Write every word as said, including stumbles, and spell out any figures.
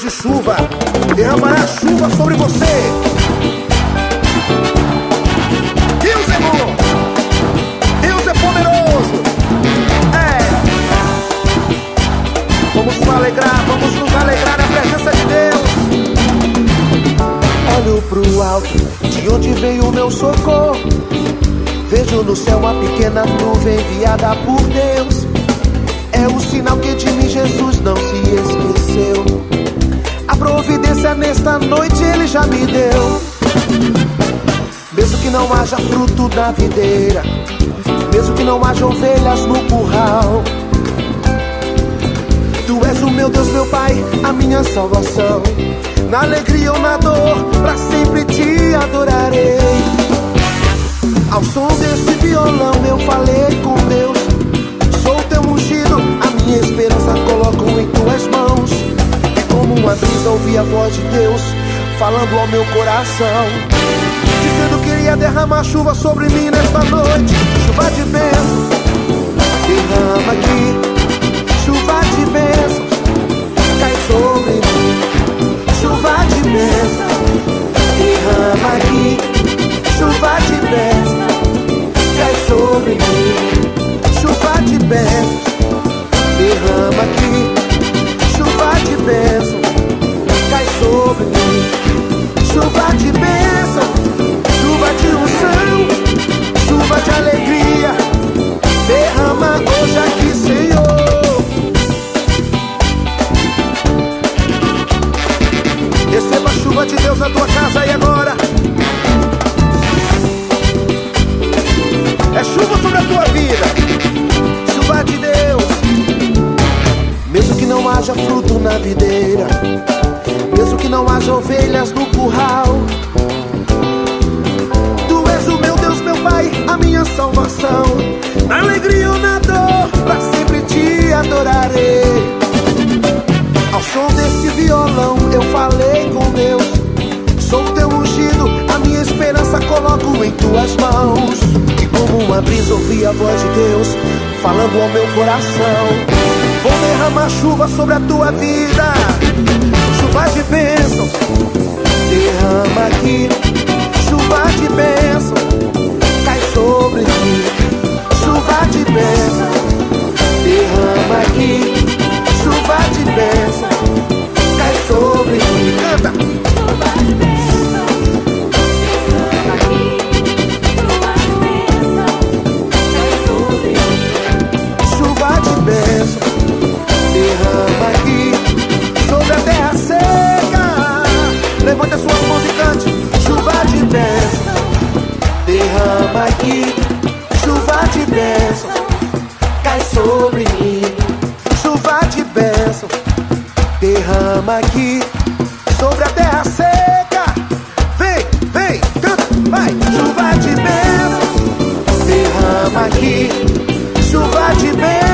de chuva, derramará chuva sobre você. Deus é bom, Deus é poderoso. É. Vamos nos alegrar, vamos nos alegrar na presença de Deus. Olho pro alto, de onde veio o meu socorro. Vejo no céu uma pequena nuvem enviada por Deus. É o sinal que de mim Jesus não se esqueceu. A providência nesta noite Ele já me deu. Mesmo que não haja fruto na videira, mesmo que não haja ovelhas no curral, Tu és o meu Deus, meu Pai, a minha salvação. Na alegria ou na dor, pra sempre Te adorarei. Ao som desse violão eu falei com Deus. Sou Teu ungido, a minha esperança coloco em Tuas mãos. E como uma brisa ouvi a voz de Deus falando ao meu coração, dizendo que iria derramar chuva sobre mim nesta noite. Chuva de bênçãos, derrama aqui. Chuva de bênçãos, cai sobre mim. Chuva de bênçãos, derrama aqui. Chuva de bênçãos, cai sobre mim. Chuva de bênçãos, derrama aqui. Chuva de bênçãos, cai sobre mim. Chuva de bênçãos, chuva de unção, chuva de alegria, derrama hoje aqui, Senhor. Receba a chuva de Deus na tua casa e agora. É chuva sobre a tua vida, chuva de Deus. Mesmo que não haja fruto na videira, mesmo que não haja ovelhas no curral, Tu és o meu Deus, meu Pai, a minha salvação. Na alegria ou na dor, pra sempre Te adorarei. Ao som desse violão eu falei com Deus. Sou Teu ungido, a minha esperança coloco em Tuas mãos. E como uma brisa ouvi a voz de Deus falando ao meu coração. Vou derramar chuva sobre a tua vida. Chuva de bênçãos, derrama aqui. Chuva de bênçãos, cai sobre mim. Chuva de bênçãos, derrama aqui. Chuva de bênçãos, cai sobre mim. Canta! Chuva de bênçãos, derrama aqui. Chuva de bênçãos, cai sobre mim. Chuva de bênçãos, derrama aqui sobre a terra seca. Levante as suas mãos e cante. Chuva de bênçãos, derrama aqui. Chuva de bênçãos, cai sobre mim. Chuva de bênçãos, derrama aqui sobre a terra seca. Vem, vem, canta, vai. Chuva de bênçãos, derrama aqui. Chuva de bênçãos,